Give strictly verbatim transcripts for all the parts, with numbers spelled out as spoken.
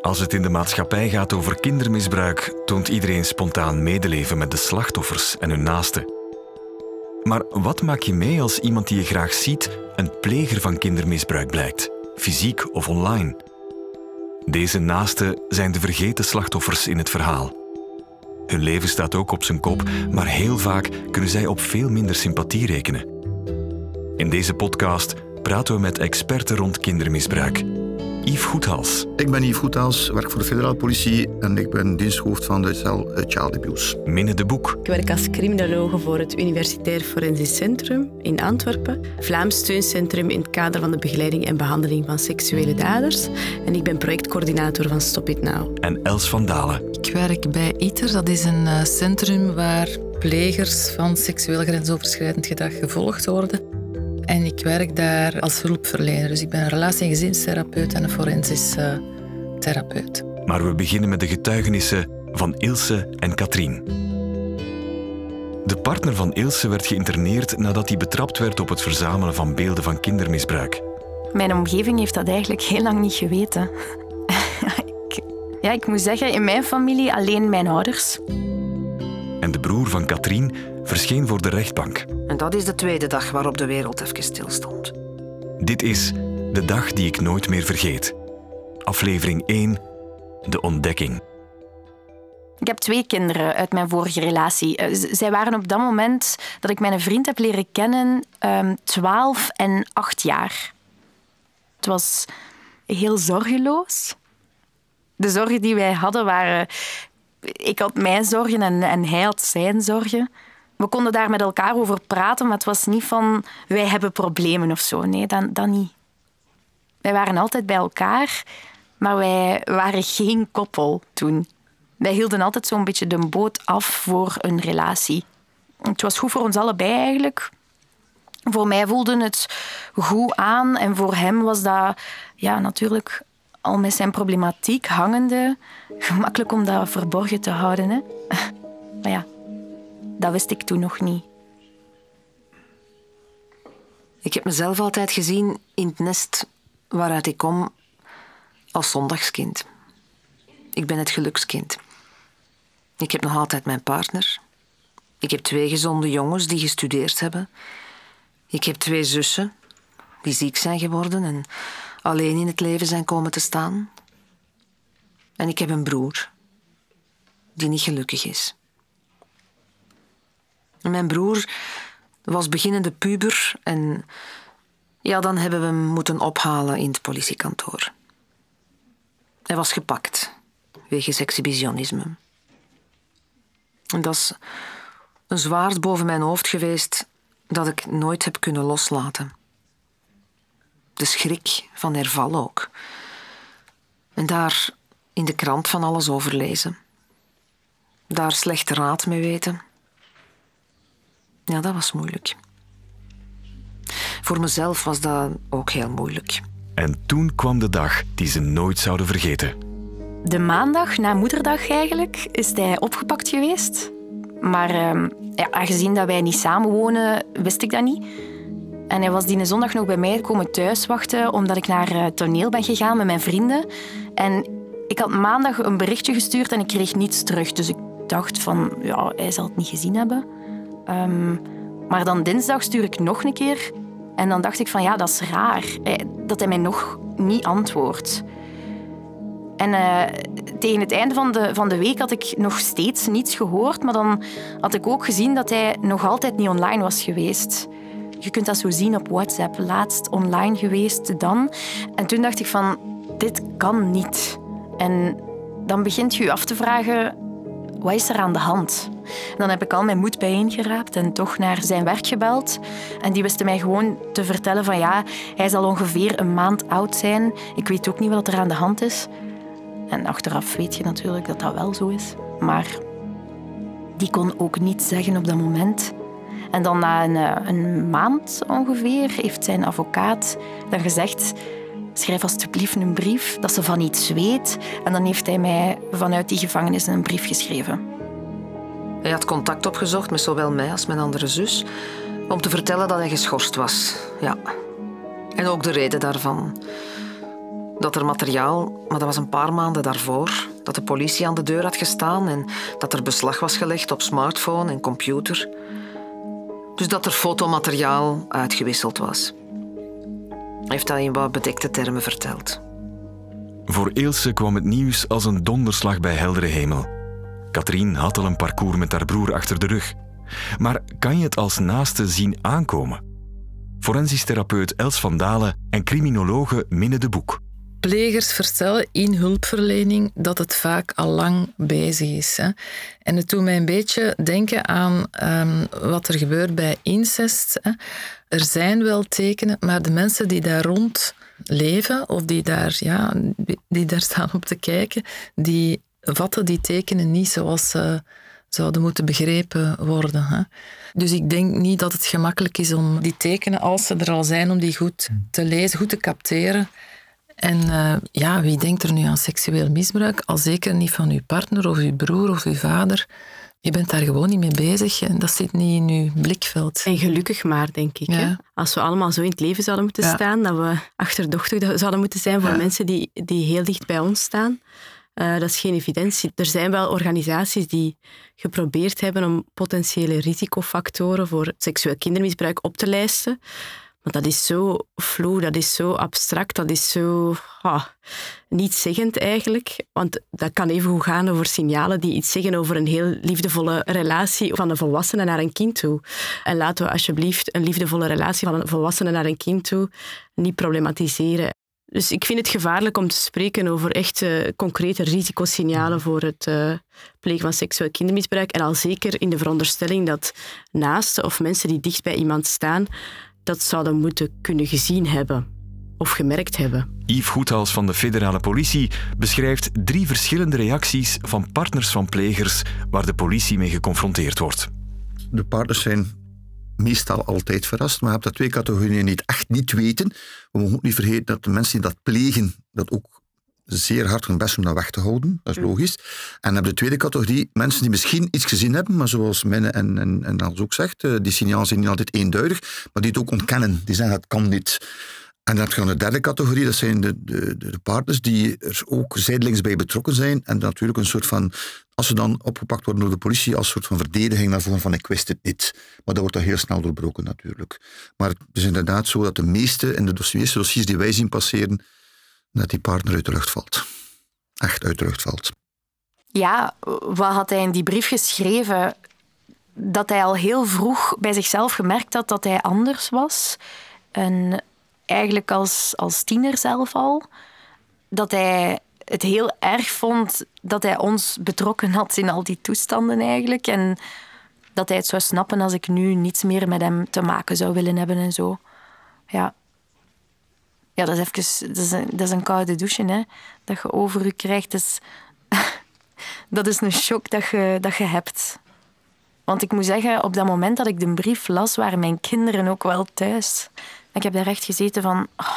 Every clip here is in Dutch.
Als het in de maatschappij gaat over kindermisbruik, toont iedereen spontaan medeleven met de slachtoffers en hun naasten. Maar wat maak je mee als iemand die je graag ziet een pleger van kindermisbruik blijkt, fysiek of online? Deze naasten zijn de vergeten slachtoffers in het verhaal. Hun leven staat ook op zijn kop, maar heel vaak kunnen zij op veel minder sympathie rekenen. In deze podcast praten we met experten rond kindermisbruik. Yves Goethals. Ik ben Yves Goethals, werk voor de federale politie en ik ben diensthoofd van de cel Child Abuse. Minne de Boek. Ik werk als criminologe voor het Universitair Forensisch Centrum in Antwerpen, Vlaams Steuncentrum in het kader van de begeleiding en behandeling van seksuele daders. En ik ben projectcoördinator van Stop It Now. En Els van Dalen. Ik werk bij I T E R, dat is een uh, centrum waar plegers van seksueel grensoverschrijdend gedrag gevolgd worden. En ik werk daar als hulpverlener. Dus ik ben een relatie- en gezinstherapeut en een forensisch uh, therapeut. Maar we beginnen met de getuigenissen van Ilse en Katrien. De partner van Ilse werd geïnterneerd nadat hij betrapt werd op het verzamelen van beelden van kindermisbruik. Mijn omgeving heeft dat eigenlijk heel lang niet geweten. ik, ja, ik moet zeggen, in mijn familie alleen mijn ouders. En de broer van Katrien verscheen voor de rechtbank. En dat is de tweede dag waarop de wereld even stilstond. Dit is De Dag die ik nooit meer vergeet. Aflevering één, De Ontdekking. Ik heb twee kinderen uit mijn vorige relatie. Z- zij waren op dat moment dat ik mijn vriend heb leren kennen um, twaalf en acht jaar. Het was heel zorgeloos. De zorgen die wij hadden waren... Ik had mijn zorgen en, en hij had zijn zorgen. We konden daar met elkaar over praten, maar het was niet van wij hebben problemen of zo. Nee, dat, dat niet. Wij waren altijd bij elkaar, maar wij waren geen koppel toen. Wij hielden altijd zo'n beetje de boot af voor een relatie. Het was goed voor ons allebei eigenlijk. Voor mij voelde het goed aan en voor hem was dat ja, natuurlijk al met zijn problematiek hangende gemakkelijk om dat verborgen te houden. Hè? Maar ja, dat wist ik toen nog niet. Ik heb mezelf altijd gezien in het nest waaruit ik kom als zondagskind. Ik ben het gelukskind. Ik heb nog altijd mijn partner. Ik heb twee gezonde jongens die gestudeerd hebben. Ik heb twee zussen die ziek zijn geworden en alleen in het leven zijn komen te staan. En ik heb een broer die niet gelukkig is. Mijn broer was beginnende puber en ja, dan hebben we hem moeten ophalen in het politiekantoor. Hij was gepakt wegens exhibitionisme. En dat is een zwaard boven mijn hoofd geweest dat ik nooit heb kunnen loslaten. De schrik van herval ook. En daar in de krant van alles over lezen. Daar slecht raad mee weten. Ja, dat was moeilijk. Voor mezelf was dat ook heel moeilijk. En toen kwam de dag die ze nooit zouden vergeten. De maandag na moederdag eigenlijk is hij opgepakt geweest. Maar uh, ja, aangezien dat wij niet samenwonen, wist ik dat niet. En hij was die zondag nog bij mij komen thuiswachten omdat ik naar uh, toneel ben gegaan met mijn vrienden. En ik had maandag een berichtje gestuurd en ik kreeg niets terug. Dus ik dacht van, ja, hij zal het niet gezien hebben. Um, maar dan dinsdag stuur ik nog een keer. En dan dacht ik van, ja, dat is raar. Dat hij mij nog niet antwoordt. En uh, tegen het einde van de, van de week had ik nog steeds niets gehoord. Maar dan had ik ook gezien dat hij nog altijd niet online was geweest. Je kunt dat zo zien op WhatsApp. Laatst online geweest dan. En toen dacht ik van, dit kan niet. En dan begint je je af te vragen, wat is er aan de hand? En dan heb ik al mijn moed bijeengeraapt en toch naar zijn werk gebeld. En die wisten mij gewoon te vertellen van ja, hij zal ongeveer een maand oud zijn. Ik weet ook niet wat er aan de hand is. En achteraf weet je natuurlijk dat dat wel zo is. Maar die kon ook niets zeggen op dat moment. En dan na een, een maand ongeveer heeft zijn advocaat dan gezegd, schrijf alsjeblieft een brief dat ze van iets weet. En dan heeft hij mij vanuit die gevangenis een brief geschreven. Hij had contact opgezocht met zowel mij als mijn andere zus om te vertellen dat hij geschorst was. Ja. En ook de reden daarvan. dat er materiaal, maar dat was een paar maanden daarvoor, dat de politie aan de deur had gestaan en dat er beslag was gelegd op smartphone en computer. Dus dat er fotomateriaal uitgewisseld was. Hij heeft dat in wat bedekte termen verteld. Voor Ilse kwam het nieuws als een donderslag bij heldere hemel. Katrien had al een parcours met haar broer achter de rug. Maar kan je het als naaste zien aankomen? Forensisch therapeut Els van Dalen en criminologe Minne de Boek. Plegers vertellen in hulpverlening dat het vaak al lang bezig is. Hè. En het doet mij een beetje denken aan um, wat er gebeurt bij incest. Hè. Er zijn wel tekenen, maar de mensen die daar rond leven of die daar, ja, die daar staan op te kijken, die vatten die tekenen niet zoals ze zouden moeten begrepen worden. Hè. Dus ik denk niet dat het gemakkelijk is om die tekenen, als ze er al zijn, om die goed te lezen, goed te capteren. En uh, ja, wie denkt er nu aan seksueel misbruik? Al zeker niet van uw partner of uw broer of uw vader. Je bent daar gewoon niet mee bezig en dat zit niet in uw blikveld. En gelukkig maar, denk ik. Ja. Hè? Als we allemaal zo in het leven zouden moeten Ja. staan, dat we achterdochtig zouden moeten zijn voor Ja. mensen die, die heel dicht bij ons staan. Uh, dat is geen evidentie. Er zijn wel organisaties die geprobeerd hebben om potentiële risicofactoren voor seksueel kindermisbruik op te lijsten. Maar dat is zo vloe, dat is zo abstract, dat is zo ah, nietszeggend eigenlijk. Want dat kan even goed gaan over signalen die iets zeggen over een heel liefdevolle relatie van een volwassene naar een kind toe. En laten we alsjeblieft een liefdevolle relatie van een volwassene naar een kind toe niet problematiseren. Dus ik vind het gevaarlijk om te spreken over echt uh, concrete risicosignalen voor het uh, plegen van seksueel kindermisbruik. En al zeker in de veronderstelling dat naasten of mensen die dicht bij iemand staan dat zouden moeten kunnen gezien hebben of gemerkt hebben. Yves Goethals van de federale politie beschrijft drie verschillende reacties van partners van plegers waar de politie mee geconfronteerd wordt. De partners zijn meestal altijd verrast, maar je hebt dat twee categorieën niet echt niet weten. We mogen ook niet vergeten dat de mensen die dat plegen, dat ook zeer hard hun best doen dat weg te houden. Dat is logisch. En dan hebben we de tweede categorie, mensen die misschien iets gezien hebben, maar zoals Minne en, en, en Als ook zegt, die signalen zijn niet altijd eenduidig, maar die het ook ontkennen. Die zeggen, dat kan niet. En dan heb je dan de derde categorie, dat zijn de, de, de partners die er ook zijdelings bij betrokken zijn en natuurlijk een soort van, als ze dan opgepakt worden door de politie, als een soort van verdediging naar voren van ik wist het niet. Maar dat wordt dan heel snel doorbroken natuurlijk. Maar het is inderdaad zo dat de meeste in de dossiers, dossiers die wij zien passeren, dat die partner uit de lucht valt. Echt uit de lucht valt. Ja, wat had hij in die brief geschreven? Dat hij al heel vroeg bij zichzelf gemerkt had dat hij anders was. En eigenlijk als, als tiener zelf al. Dat hij het heel erg vond dat hij ons betrokken had in al die toestanden eigenlijk. En dat hij het zou snappen als ik nu niets meer met hem te maken zou willen hebben en zo. Ja. Ja, dat is even, dat is een, dat is een koude douche, hè, dat je over je krijgt. Dus, dat is een shock dat je, dat je hebt. Want ik moet zeggen, op dat moment dat ik de brief las, waren mijn kinderen ook wel thuis. Ik heb daar echt gezeten van... Oh,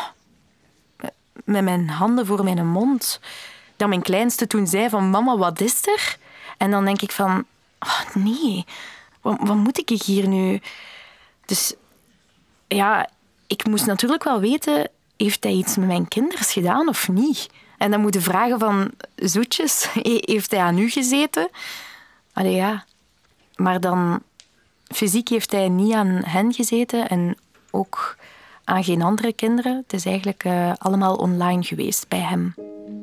met mijn handen voor mijn mond. Dat mijn kleinste toen zei van... Mama, wat is er? En dan denk ik van... Oh, nee, wat, wat moet ik hier nu? Dus ja, ik moest natuurlijk wel weten... Heeft hij iets met mijn kinderen gedaan of niet? En dan moet je vragen van... Zoetjes, heeft hij aan u gezeten? Allee, ja. Maar dan... Fysiek heeft hij niet aan hen gezeten en ook aan geen andere kinderen. Het is eigenlijk uh, allemaal online geweest bij hem.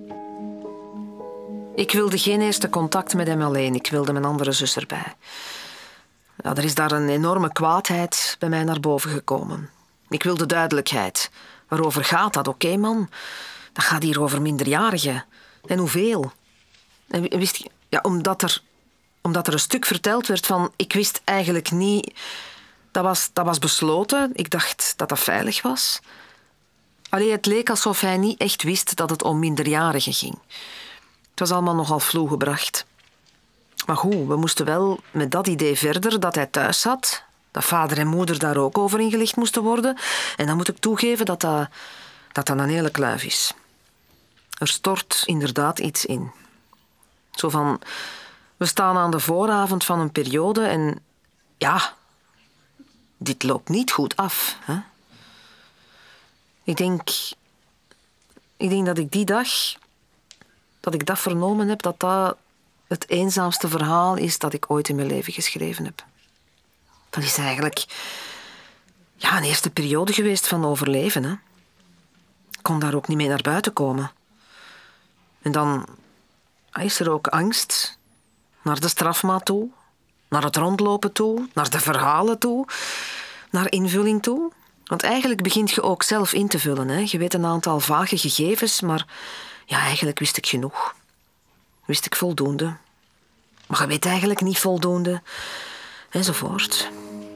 Ik wilde geen eerste contact met hem alleen. Ik wilde mijn andere zus erbij. Ja, er is daar een enorme kwaadheid bij mij naar boven gekomen. Ik wilde duidelijkheid. Waarover gaat dat? Oké, okay, man. Dat gaat hier over minderjarigen. En hoeveel? En wist je, ja, omdat er, omdat er een stuk verteld werd van... Ik wist eigenlijk niet... Dat was, dat was besloten. Ik dacht dat dat veilig was. Allee, het leek alsof hij niet echt wist dat het om minderjarigen ging. Het was allemaal nogal vloe gebracht. Maar goed, we moesten wel met dat idee verder dat hij thuis zat... Dat vader en moeder daar ook over ingelicht moesten worden. En dan moet ik toegeven dat dat, dat, dat een hele kluif is. Er stort inderdaad iets in. Zo van... We staan aan de vooravond van een periode en... Ja... Dit loopt niet goed af. Hè? Ik denk... Ik denk dat ik die dag, dat ik dat vernomen heb, dat dat het eenzaamste verhaal is dat ik ooit in mijn leven geschreven heb. Dat is eigenlijk ja, een eerste periode geweest van overleven. Hè. Ik kon daar ook niet mee naar buiten komen. En dan is er ook angst naar de strafmaat toe, naar het rondlopen toe, naar de verhalen toe, naar invulling toe. Want eigenlijk begint je ook zelf in te vullen. Hè. Je weet een aantal vage gegevens, maar ja, eigenlijk wist ik genoeg. Wist ik voldoende. Maar je weet eigenlijk niet voldoende. Enzovoort.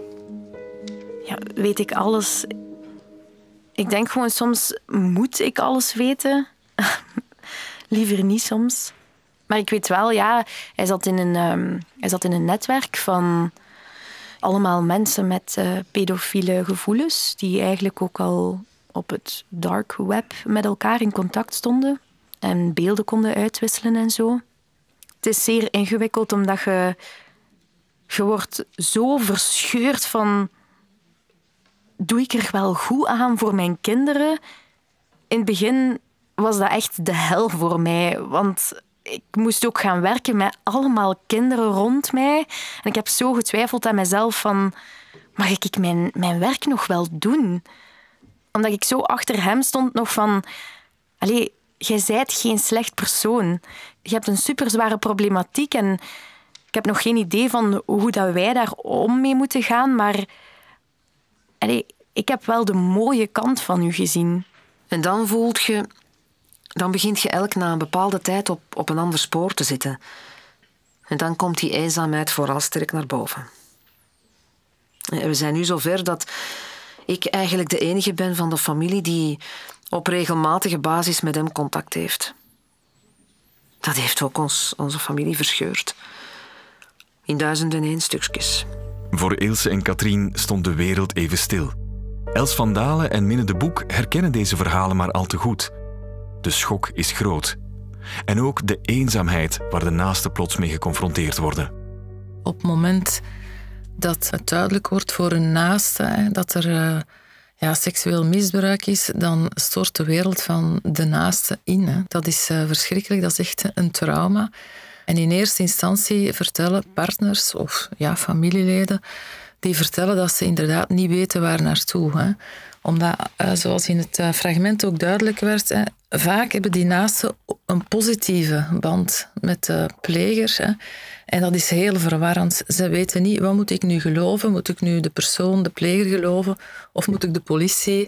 Ja, weet ik alles? Ik denk gewoon soms, moet ik alles weten? Liever niet soms. Maar ik weet wel, ja, hij zat in een, um, hij zat in een netwerk van allemaal mensen met uh, pedofiele gevoelens, die eigenlijk ook al op het dark web met elkaar in contact stonden en beelden konden uitwisselen en zo. Het is zeer ingewikkeld, omdat je, je wordt zo verscheurd van, doe ik er wel goed aan voor mijn kinderen? In het begin was dat echt de hel voor mij, want ik moest ook gaan werken met allemaal kinderen rond mij. En ik heb zo getwijfeld aan mezelf van, mag ik mijn, mijn werk nog wel doen? Omdat ik zo achter hem stond nog van, allee, jij zijt geen slecht persoon. Je hebt een superzware problematiek en ik heb nog geen idee van hoe dat wij daar om mee moeten gaan, maar allee, ik heb wel de mooie kant van u gezien. En dan voelt je, dan begint je elk na een bepaalde tijd op, op een ander spoor te zitten. En dan komt die eenzaamheid vooral sterk naar boven. En we zijn nu zover dat ik eigenlijk de enige ben van de familie die op regelmatige basis met hem contact heeft. Dat heeft ook ons, onze familie verscheurd. In duizenden en één stukjes. Voor Ilse en Katrien stond de wereld even stil. Els van Dalen en Minne de Boek herkennen deze verhalen maar al te goed. De schok is groot. En ook de eenzaamheid waar de naasten plots mee geconfronteerd worden. Op het moment dat het duidelijk wordt voor een naaste dat er uh, ja, seksueel misbruik is, dan stort de wereld van de naaste in. Hè. Dat is uh, verschrikkelijk, dat is echt een trauma. En in eerste instantie vertellen partners of ja, familieleden, die vertellen dat ze inderdaad niet weten waar naartoe. Hè. Omdat, uh, zoals in het uh, fragment ook duidelijk werd, hè, vaak hebben die naasten een positieve band met de pleger. Hè. En dat is heel verwarrend. Ze weten niet, wat moet ik nu geloven? Moet ik nu de persoon, de pleger geloven? Of moet ik de politie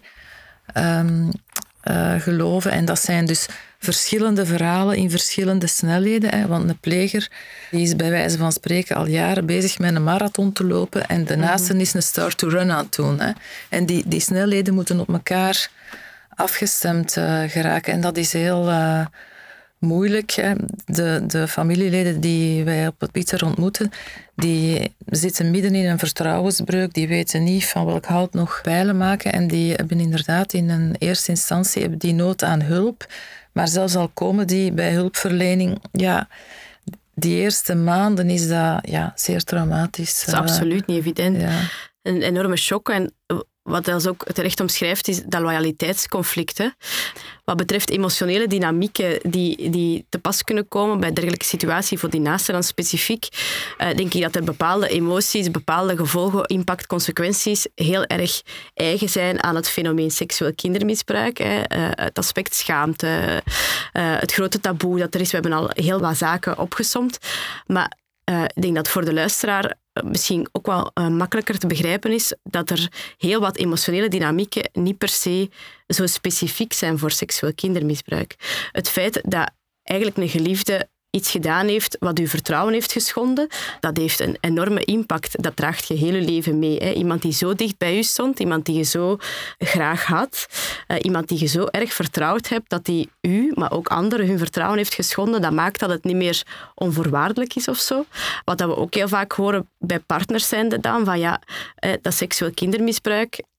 um, uh, geloven? En dat zijn dus verschillende verhalen in verschillende snelheden. Hè. Want een pleger die is bij wijze van spreken al jaren bezig met een marathon te lopen en de naasten is een start to run aan het doen. Hè. En die, die snelheden moeten op elkaar afgestemd uh, geraken. En dat is heel uh, moeilijk. Hè. De, de familieleden die wij op het Pieter ontmoeten, die zitten midden in een vertrouwensbreuk. Die weten niet van welk hout nog pijlen maken. En die hebben inderdaad in een eerste instantie hebben die nood aan hulp. Maar zelfs al komen die bij hulpverlening, ja, die eerste maanden is dat ja, zeer traumatisch. Dat is absoluut niet evident. Ja. Een enorme shock. En wat Els ook terecht omschrijft, is dat loyaliteitsconflict. Hè. Wat betreft emotionele dynamieken die, die te pas kunnen komen bij dergelijke situatie, voor die naasten dan specifiek, uh, denk ik dat er bepaalde emoties, bepaalde gevolgen, impact, consequenties heel erg eigen zijn aan het fenomeen seksueel kindermisbruik. Hè. Uh, het aspect schaamte, uh, het grote taboe dat er is. We hebben al heel wat zaken opgesomd. Maar uh, ik denk dat voor de luisteraar misschien ook wel uh, makkelijker te begrijpen is dat er heel wat emotionele dynamieken niet per se zo specifiek zijn voor seksueel kindermisbruik. Het feit dat eigenlijk een geliefde iets gedaan heeft wat uw vertrouwen heeft geschonden, dat heeft een enorme impact. Dat draagt je hele leven mee. Hè. Iemand die zo dicht bij u stond, iemand die je zo graag had, uh, iemand die je zo erg vertrouwd hebt, dat die u, maar ook anderen, hun vertrouwen heeft geschonden, dat maakt dat het niet meer onvoorwaardelijk is of zo. Wat dat we ook heel vaak horen bij partners zijnde dan, van ja, uh, dat seksueel kindermisbruik,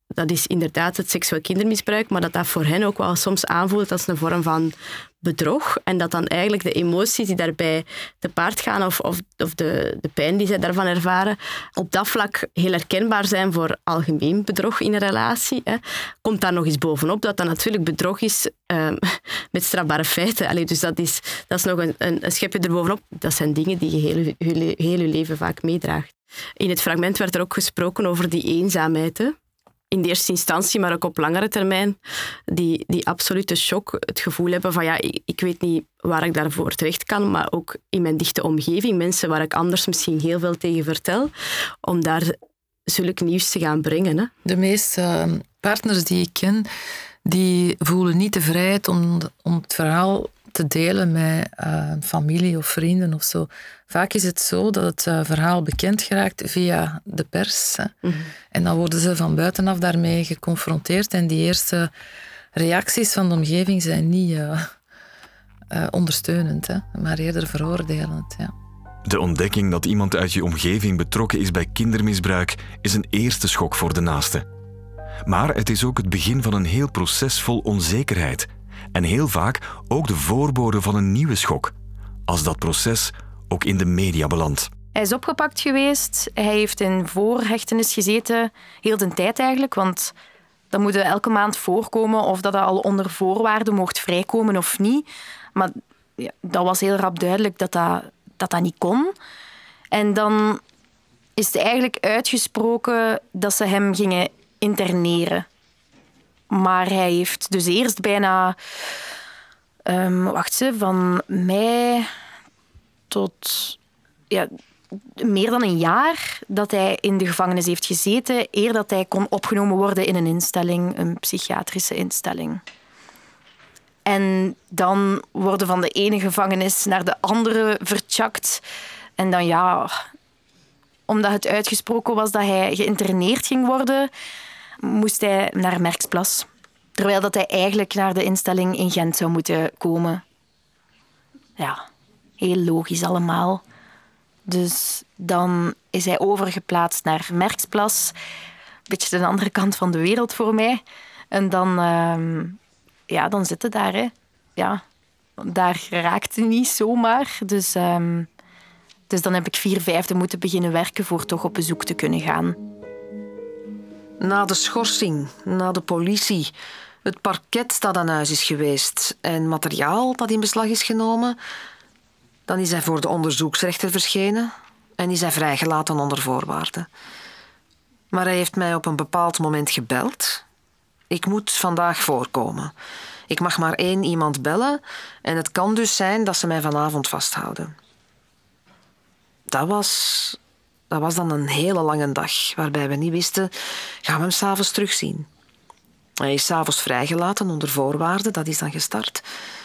dat is inderdaad het seksueel kindermisbruik, maar dat dat voor hen ook wel soms aanvoelt als een vorm van bedrog. En dat dan eigenlijk de emoties die daarbij te paard gaan of, of, of de, de pijn die zij daarvan ervaren, op dat vlak heel herkenbaar zijn voor algemeen bedrog in een relatie. Hè. Komt daar nog eens bovenop dat dat natuurlijk bedrog is uh, met strafbare feiten. Allee, dus dat is, dat is nog een, een, een schepje erbovenop. Dat zijn dingen die je heel, heel, heel je leven vaak meedraagt. In het fragment werd er ook gesproken over die eenzaamheid. Hè. In de eerste instantie, maar ook op langere termijn, die, die absolute shock, het gevoel hebben van ja, ik, ik weet niet waar ik daarvoor terecht kan, maar ook in mijn dichte omgeving, mensen waar ik anders misschien heel veel tegen vertel, om daar zulk nieuws te gaan brengen. Hè. De meeste partners die ik ken, die voelen niet de vrijheid om, om het verhaal te delen met uh, familie of vrienden of zo. Vaak is het zo dat het uh, verhaal bekend geraakt via de pers. Hè. Mm-hmm. En dan worden ze van buitenaf daarmee geconfronteerd en die eerste reacties van de omgeving zijn niet uh, uh, ondersteunend, hè, maar eerder veroordelend. Ja. De ontdekking dat iemand uit je omgeving betrokken is bij kindermisbruik is een eerste schok voor de naaste. Maar het is ook het begin van een heel proces vol onzekerheid. En heel vaak ook de voorbode van een nieuwe schok, als dat proces ook in de media belandt. Hij is opgepakt geweest, hij heeft in voorhechtenis gezeten, heel de tijd eigenlijk, want dat moet elke maand voorkomen of dat hij al onder voorwaarden mocht vrijkomen of niet. Maar ja, dat was heel rap duidelijk dat dat, dat dat niet kon. En dan is het eigenlijk uitgesproken dat ze hem gingen interneren. Maar hij heeft dus eerst bijna... Um, wacht eens, van mei tot... Ja, meer dan een jaar dat hij in de gevangenis heeft gezeten, eer dat hij kon opgenomen worden in een instelling, een psychiatrische instelling. En dan worden van de ene gevangenis naar de andere vertjakt. En dan ja... Omdat het uitgesproken was dat hij geïnterneerd ging worden, moest hij naar Merksplas. Terwijl dat hij eigenlijk naar de instelling in Gent zou moeten komen. Ja, heel logisch allemaal. Dus dan is hij overgeplaatst naar Merksplas. Beetje de andere kant van de wereld voor mij. En dan, uh, ja, dan zit hij daar. Hè. Ja, daar raakt hij niet zomaar. Dus, uh, dus dan heb ik vier vijfde moeten beginnen werken voor toch op bezoek te kunnen gaan. Na de schorsing, na de politie, het parket dat aan huis is geweest en materiaal dat in beslag is genomen, dan is hij voor de onderzoeksrechter verschenen en is hij vrijgelaten onder voorwaarden. Maar hij heeft mij op een bepaald moment gebeld. Ik moet vandaag voorkomen. Ik mag maar één iemand bellen en het kan dus zijn dat ze mij vanavond vasthouden. Dat was... Dat was dan een hele lange dag, waarbij we niet wisten, gaan we hem 's avonds terugzien. Hij is 's avonds vrijgelaten onder voorwaarden, dat is dan gestart.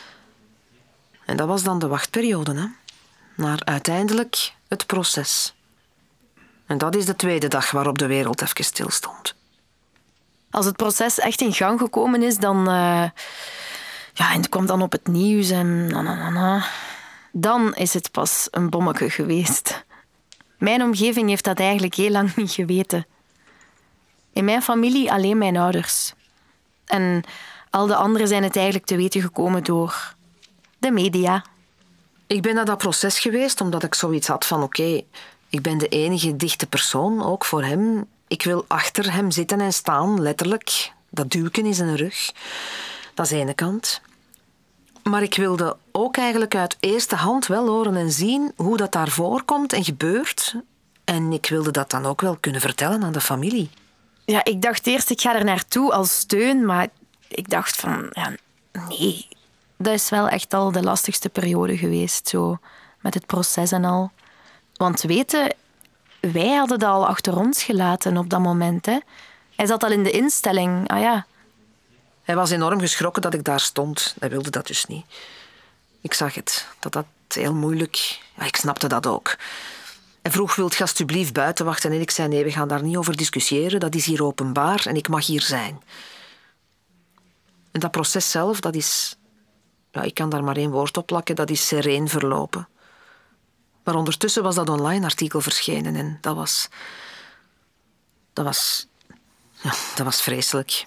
En dat was dan de wachtperiode, hè? Naar uiteindelijk het proces. En dat is de tweede dag waarop de wereld even stilstond. Als het proces echt in gang gekomen is, dan... Uh, ja, en het kwam dan op het nieuws en... Na, na, na, na. Dan is het pas een bommetje geweest. Mijn omgeving heeft dat eigenlijk heel lang niet geweten. In mijn familie alleen mijn ouders. En al de anderen zijn het eigenlijk te weten gekomen door de media. Ik ben naar dat proces geweest omdat ik zoiets had van oké, okay, ik ben de enige dichte persoon, ook voor hem. Ik wil achter hem zitten en staan, letterlijk. Dat duwken in zijn rug. Dat is de ene kant. Maar ik wilde ook eigenlijk uit eerste hand wel horen en zien hoe dat daar voorkomt en gebeurt. En ik wilde dat dan ook wel kunnen vertellen aan de familie. Ja, ik dacht eerst, ik ga er naartoe als steun, maar ik dacht van, ja, nee. Dat is wel echt al de lastigste periode geweest, zo, met het proces en al. Want weten, wij hadden dat al achter ons gelaten op dat moment, hè. Hij zat al in de instelling, ah ja. Hij was enorm geschrokken dat ik daar stond. Hij wilde dat dus niet. Ik zag het, dat dat heel moeilijk... Ja, ik snapte dat ook. Hij vroeg, wilt je alsjeblieft buiten wachten? En ik zei, nee, we gaan daar niet over discussiëren. Dat is hier openbaar en ik mag hier zijn. En dat proces zelf, dat is... Ja, ik kan daar maar één woord op plakken. Dat is sereen verlopen. Maar ondertussen was dat online artikel verschenen en dat was... Dat was... Ja, dat was vreselijk.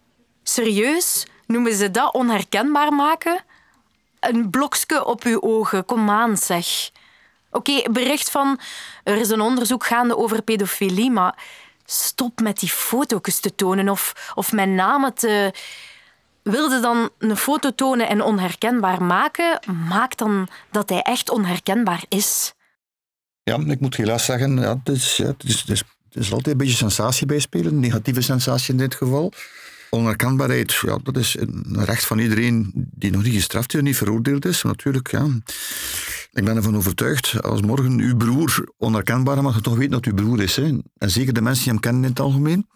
Serieus? Noemen ze dat onherkenbaar maken? Een blokje op uw ogen, kom aan zeg. Oké, okay, bericht van er is een onderzoek gaande over pedofilie, maar stop met die foto's te tonen of, of mijn namen te... Wilde dan een foto tonen en onherkenbaar maken, maak dan dat hij echt onherkenbaar is. Ja, ik moet helaas zeggen, ja, het, is, ja, het, is, het, is, het is altijd een beetje sensatie bijspelen, negatieve sensatie in dit geval. Onherkenbaarheid, ja, dat is een recht van iedereen die nog niet gestraft is, niet veroordeeld is. Maar natuurlijk, ja, ik ben ervan overtuigd, als morgen uw broer onherkenbaar is, mag je toch weten dat het uw broer is. Hè. En zeker de mensen die hem kennen in het algemeen.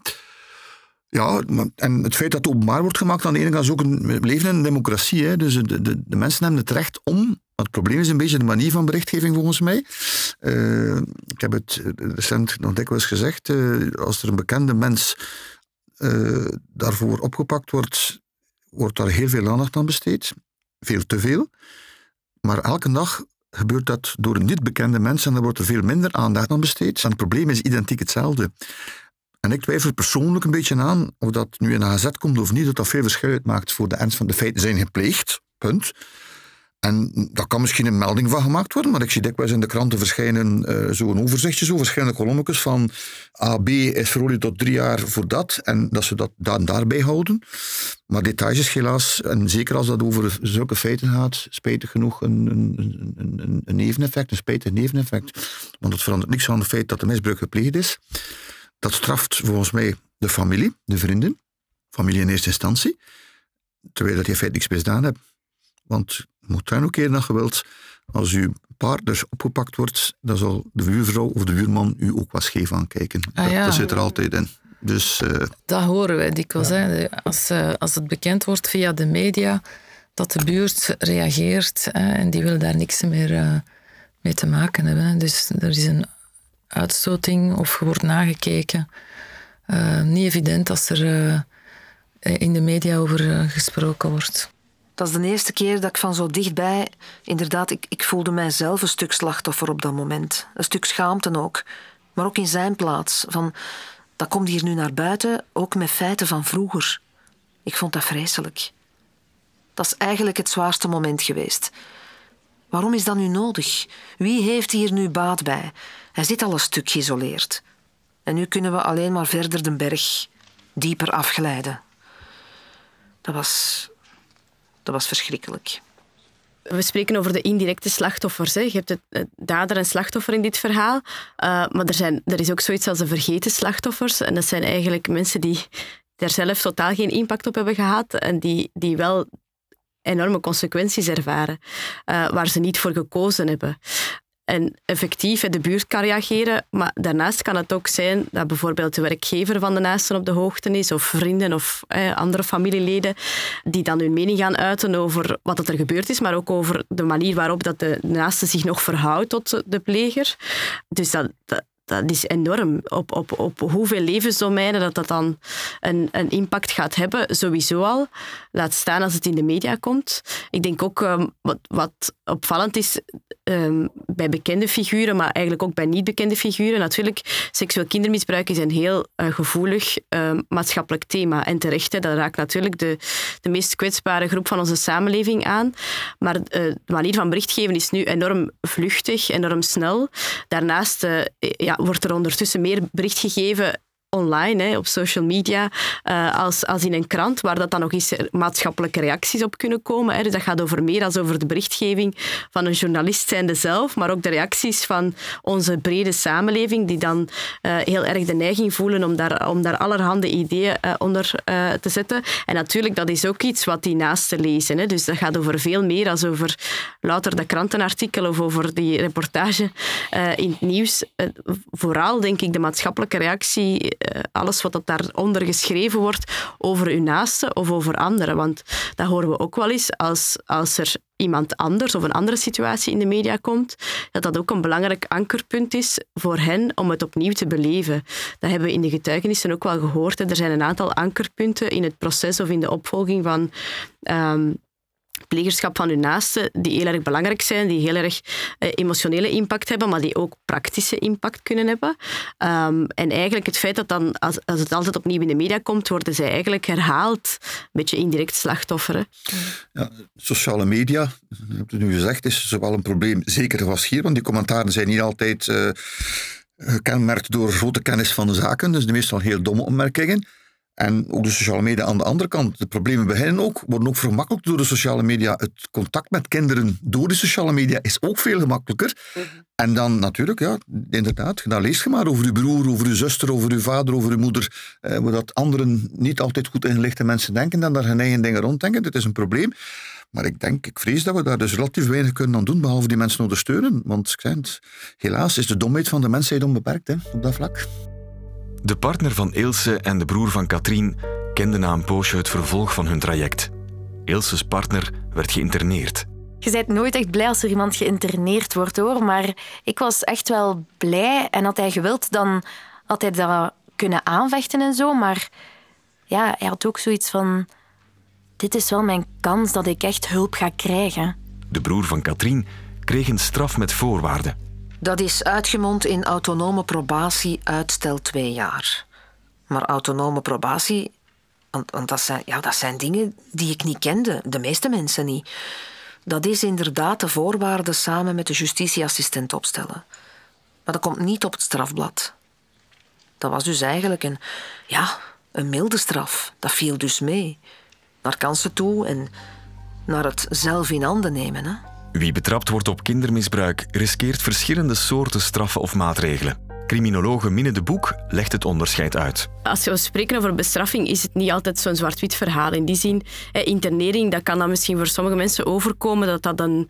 Ja, en het feit dat het openbaar wordt gemaakt aan de ene kant is ook een we leven in een democratie. Hè. Dus de, de, de mensen hebben het recht om. Het probleem is een beetje de manier van berichtgeving volgens mij. Uh, ik heb het recent nog dikwijls gezegd. Uh, als er een bekende mens uh, daarvoor opgepakt wordt, wordt daar heel veel aandacht aan besteed. Veel te veel. Maar elke dag gebeurt dat door een niet bekende mens en daar wordt er veel minder aandacht aan besteed. En het probleem is identiek hetzelfde. En ik twijfel persoonlijk een beetje aan of dat nu in een gazet komt of niet, dat dat veel verschil uitmaakt voor de ernst van de feiten zijn gepleegd. Punt. En daar kan misschien een melding van gemaakt worden, maar ik zie dikwijls in de kranten verschijnen uh, zo'n overzichtje, zo verschillende kolommetjes van A B is veroordeeld tot drie jaar voor dat, en dat ze dat dan daarbij houden. Maar details is helaas, en zeker als dat over zulke feiten gaat, spijtig genoeg een, een, een, een neveneffect, een spijtig neveneffect. Want het verandert niks aan het feit dat de misbruik gepleegd is. Dat straft volgens mij de familie, de vrienden, familie in eerste instantie, terwijl dat je feit niks misdaan hebt. Want je moet daar ook keer naar gewild, als uw partner opgepakt wordt, dan zal de buurvrouw of de buurman u ook wat scheef aankijken. Ah, dat, ja. dat zit er altijd in. Dus, uh, dat horen wij dikwijls. Ja. Hè. Als, uh, als het bekend wordt via de media dat de buurt reageert hè, en die wil daar niks meer uh, mee te maken hebben. Hè. Dus er is een uitstoting of er wordt nagekeken. Uh, niet evident als er uh, in de media over uh, gesproken wordt. Dat is de eerste keer dat ik van zo dichtbij... Inderdaad, ik, ik voelde mijzelf een stuk slachtoffer op dat moment. Een stuk schaamte ook. Maar ook in zijn plaats. Van, dat komt hier nu naar buiten, ook met feiten van vroeger. Ik vond dat vreselijk. Dat is eigenlijk het zwaarste moment geweest. Waarom is dat nu nodig? Wie heeft hier nu baat bij? Hij zit al een stuk geïsoleerd. En nu kunnen we alleen maar verder de berg dieper afglijden. Dat was... Dat was verschrikkelijk. We spreken over de indirecte slachtoffers. Hè. Je hebt het dader en slachtoffer in dit verhaal. Uh, maar er, zijn, er is ook zoiets als de vergeten slachtoffers. En dat zijn eigenlijk mensen die daar zelf totaal geen impact op hebben gehad. En die, die wel enorme consequenties ervaren. Uh, waar ze niet voor gekozen hebben. En effectief, de buurt kan reageren, maar daarnaast kan het ook zijn dat bijvoorbeeld de werkgever van de naasten op de hoogte is, of vrienden of eh, andere familieleden, die dan hun mening gaan uiten over wat er gebeurd is, maar ook over de manier waarop dat de naaste zich nog verhoudt tot de pleger. Dus dat... dat Dat is enorm. Op, op, op hoeveel levensdomeinen dat dat dan een, een impact gaat hebben, sowieso al. Laat staan als het in de media komt. Ik denk ook, um, wat, wat opvallend is um, bij bekende figuren, maar eigenlijk ook bij niet bekende figuren. Natuurlijk, seksueel kindermisbruik is een heel uh, gevoelig um, maatschappelijk thema. En terecht, hè, dat raakt natuurlijk de, de meest kwetsbare groep van onze samenleving aan. Maar uh, de manier van berichtgeven is nu enorm vluchtig, enorm snel. Daarnaast... Uh, ja, wordt er ondertussen meer bericht gegeven online, hè, op social media, uh, als, als in een krant, waar dat dan nog eens maatschappelijke reacties op kunnen komen. Hè. Dus dat gaat over meer dan over de berichtgeving van een journalist zijnde zelf, maar ook de reacties van onze brede samenleving, die dan uh, heel erg de neiging voelen om daar, om daar allerhande ideeën uh, onder uh, te zetten. En natuurlijk, dat is ook iets wat die naasten lezen. Hè. Dus dat gaat over veel meer dan over louter dat krantenartikel of over die reportage uh, in het nieuws. Uh, vooral, denk ik, de maatschappelijke reactie, alles wat dat daaronder geschreven wordt over uw naaste of over anderen. Want dat horen we ook wel eens als, als er iemand anders of een andere situatie in de media komt, dat dat ook een belangrijk ankerpunt is voor hen om het opnieuw te beleven. Dat hebben we in de getuigenissen ook wel gehoord. Er zijn een aantal ankerpunten in het proces of in de opvolging van um, plegerschap van hun naasten, die heel erg belangrijk zijn, die heel erg uh, emotionele impact hebben, maar die ook praktische impact kunnen hebben. Um, en eigenlijk het feit dat dan, als, als het altijd opnieuw in de media komt, worden zij eigenlijk herhaald, een beetje indirect slachtoffer. Hè? Ja, sociale media, ik heb het nu gezegd, is zowel een probleem, zeker was hier, want die commentaren zijn niet altijd uh, gekenmerkt door grote kennis van de zaken, dus meestal heel domme opmerkingen. En ook de sociale media aan de andere kant. De problemen beginnen ook, worden ook vermakkelijkt door de sociale media. Het contact met kinderen door de sociale media is ook veel gemakkelijker. Mm-hmm. En dan natuurlijk, ja, inderdaad, dan leest je maar over je broer, over je zuster, over je vader, over je moeder. Eh, wat anderen niet altijd goed ingelichte mensen denken en daar hun eigen dingen ronddenken. Dit is een probleem. Maar ik denk, ik vrees dat we daar dus relatief weinig kunnen aan doen, behalve die mensen ondersteunen. Want ik zeg het, helaas is de domheid van de mensheid onbeperkt hè, op dat vlak. De partner van Ilse en de broer van Katrien kenden na een poosje het vervolg van hun traject. Ilse's partner werd geïnterneerd. Je bent nooit echt blij als er iemand geïnterneerd wordt, hoor. Maar ik was echt wel blij. En had hij gewild, dan had hij dat kunnen aanvechten en zo. Maar ja, hij had ook zoiets van... Dit is wel mijn kans dat ik echt hulp ga krijgen. De broer van Katrien kreeg een straf met voorwaarden. Dat is uitgemond in autonome probatie uitstel twee jaar. Maar autonome probatie, want, want dat, zijn, ja, dat zijn dingen die ik niet kende, de meeste mensen niet. Dat is inderdaad de voorwaarden samen met de justitieassistent opstellen. Maar dat komt niet op het strafblad. Dat was dus eigenlijk een, ja, een milde straf. Dat viel dus mee. Naar kansen toe en naar het zelf in handen nemen, hè. Wie betrapt wordt op kindermisbruik riskeert verschillende soorten straffen of maatregelen. Criminologe Minne de Boek legt het onderscheid uit. Als we spreken over bestraffing is het niet altijd zo'n zwart-wit verhaal. In die zin, internering, dat kan dan misschien voor sommige mensen overkomen dat dat een...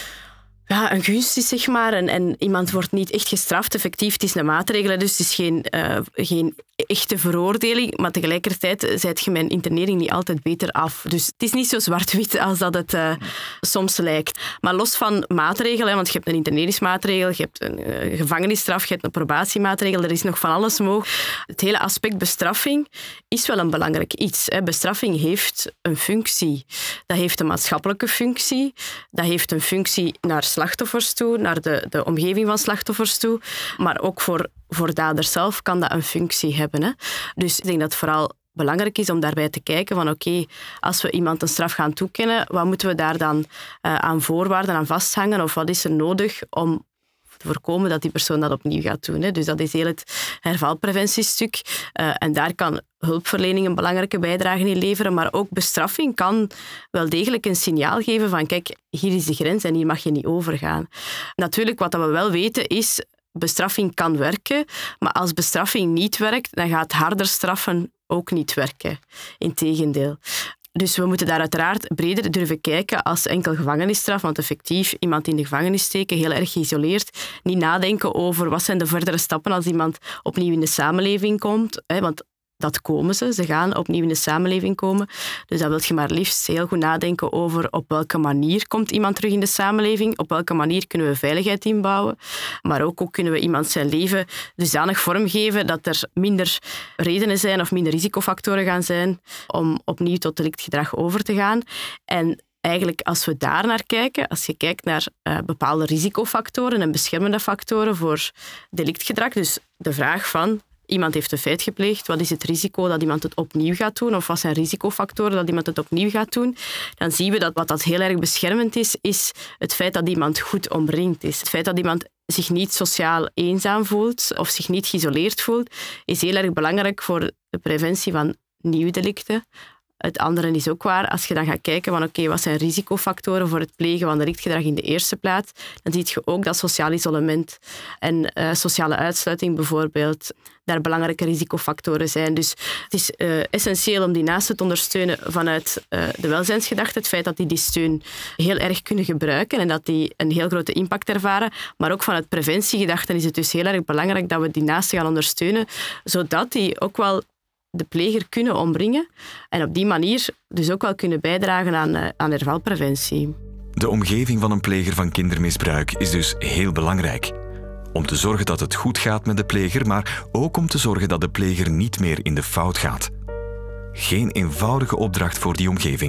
Ja, een gunst is, zeg maar. En, en iemand wordt niet echt gestraft. Effectief, het is een maatregel, dus het is geen, uh, geen echte veroordeling. Maar tegelijkertijd zijt je met een internering niet altijd beter af. Dus het is niet zo zwart-wit als dat het uh, soms lijkt. Maar los van maatregelen, want je hebt een interneringsmaatregel, je hebt een uh, gevangenisstraf, je hebt een probatiemaatregel, er is nog van alles mogelijk. Het hele aspect bestraffing is wel een belangrijk iets. Hè. Bestraffing heeft een functie. Dat heeft een maatschappelijke functie. Dat heeft een functie naar slachtoffers toe, naar de, de omgeving van slachtoffers toe. Maar ook voor, voor daders zelf kan dat een functie hebben. Hè. Dus ik denk dat het vooral belangrijk is om daarbij te kijken van oké, okay, als we iemand een straf gaan toekennen, wat moeten we daar dan uh, aan voorwaarden aan vasthangen of wat is er nodig om te voorkomen dat die persoon dat opnieuw gaat doen. Hè. Dus dat is heel het hervalpreventiestuk. Uh, en daar kan hulpverlening een belangrijke bijdrage in leveren, maar ook bestraffing kan wel degelijk een signaal geven van kijk, hier is de grens en hier mag je niet overgaan. Natuurlijk, wat we wel weten is, bestraffing kan werken, maar als bestraffing niet werkt, dan gaat harder straffen ook niet werken. Integendeel. Dus we moeten daar uiteraard breder durven kijken als enkel gevangenisstraf, want effectief iemand in de gevangenis steken, heel erg geïsoleerd, niet nadenken over wat zijn de verdere stappen als iemand opnieuw in de samenleving komt, hè, want dat komen ze, ze gaan opnieuw in de samenleving komen. Dus dan wil je maar liefst heel goed nadenken over op welke manier komt iemand terug in de samenleving, op welke manier kunnen we veiligheid inbouwen, maar ook hoe kunnen we iemand zijn leven dusdanig vormgeven dat er minder redenen zijn of minder risicofactoren gaan zijn om opnieuw tot delictgedrag over te gaan. En eigenlijk als we daar naar kijken, als je kijkt naar uh, bepaalde risicofactoren en beschermende factoren voor delictgedrag, dus de vraag van iemand heeft een feit gepleegd, wat is het risico dat iemand het opnieuw gaat doen? Of wat zijn risicofactoren dat iemand het opnieuw gaat doen? Dan zien we dat wat dat heel erg beschermend is, is het feit dat iemand goed omringd is. Het feit dat iemand zich niet sociaal eenzaam voelt of zich niet geïsoleerd voelt, is heel erg belangrijk voor de preventie van nieuwe delicten. Het andere is ook waar, als je dan gaat kijken van oké, okay, wat zijn risicofactoren voor het plegen van delictgedrag in de eerste plaats, dan zie je ook dat sociaal isolement en uh, sociale uitsluiting bijvoorbeeld daar belangrijke risicofactoren zijn. Dus het is uh, essentieel om die naasten te ondersteunen vanuit uh, de welzijnsgedachte, het feit dat die die steun heel erg kunnen gebruiken en dat die een heel grote impact ervaren, maar ook vanuit preventiegedachten is het dus heel erg belangrijk dat we die naasten gaan ondersteunen, zodat die ook wel de pleger kunnen omringen en op die manier dus ook wel kunnen bijdragen aan, uh, aan hervalpreventie. De omgeving van een pleger van kindermisbruik is dus heel belangrijk. Om te zorgen dat het goed gaat met de pleger, maar ook om te zorgen dat de pleger niet meer in de fout gaat. Geen eenvoudige opdracht voor die omgeving.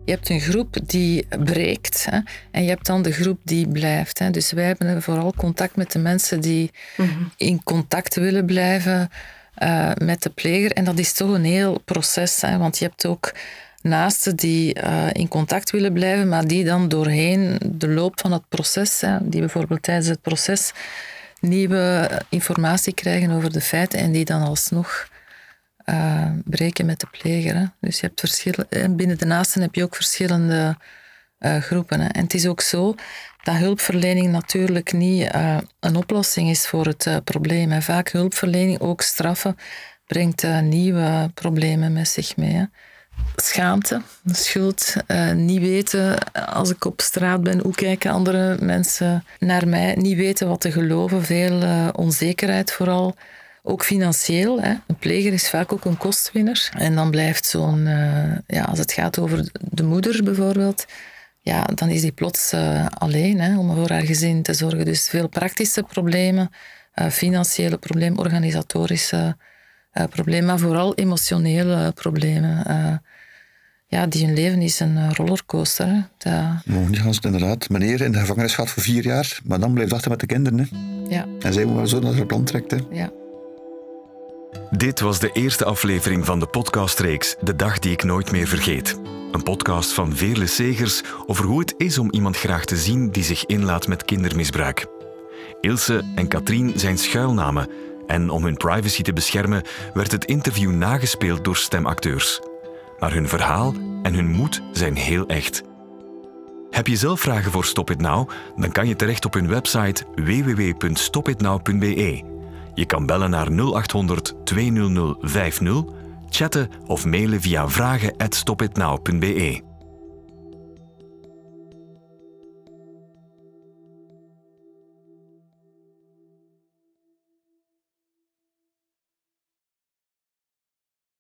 Je hebt een groep die breekt, hè, en je hebt dan de groep die blijft. Hè. Dus wij hebben vooral contact met de mensen die mm-hmm. in contact willen blijven uh, met de pleger. En dat is toch een heel proces, hè, want je hebt ook naasten die uh, in contact willen blijven, maar die dan doorheen de loop van het proces, hè, die bijvoorbeeld tijdens het proces nieuwe informatie krijgen over de feiten en die dan alsnog uh, breken met de pleger. Hè. Dus je hebt verschillen, binnen de naasten heb je ook verschillende uh, groepen. Hè. En het is ook zo dat hulpverlening natuurlijk niet uh, een oplossing is voor het uh, probleem. Hè. Vaak hulpverlening, ook straffen, brengt uh, nieuwe problemen met zich mee. Hè. Schaamte, schuld, uh, niet weten als ik op straat ben, hoe kijken andere mensen naar mij, niet weten wat te geloven, veel uh, onzekerheid vooral, ook financieel. Hè. Een pleger is vaak ook een kostwinner en dan blijft zo'n, uh, ja, als het gaat over de moeder bijvoorbeeld, ja, dan is die plots uh, alleen hè, om voor haar gezin te zorgen. Dus veel praktische problemen, uh, financiële problemen, organisatorische uh, problemen, maar vooral emotionele problemen. Uh, ja, die hun leven is een rollercoaster. Hè. Dat... Ja, inderdaad. Meneer in de gevangenis gaat voor vier jaar, maar dan blijft achter met de kinderen. Hè. Ja. En zij moet wel zo naar haar plan trekt. Hè. Ja. Dit was de eerste aflevering van de podcastreeks De Dag die ik nooit meer vergeet. Een podcast van Veerle Segers over hoe het is om iemand graag te zien die zich inlaat met kindermisbruik. Ilse en Katrien zijn schuilnamen en om hun privacy te beschermen werd het interview nagespeeld door stemacteurs. Maar hun verhaal en hun moed zijn heel echt. Heb je zelf vragen voor Stop It Now? Dan kan je terecht op hun website w w w punt stop it now punt b e. Je kan bellen naar nul acht honderd tweehonderd vijftig, chatten of mailen via vragen at stop it now punt b e.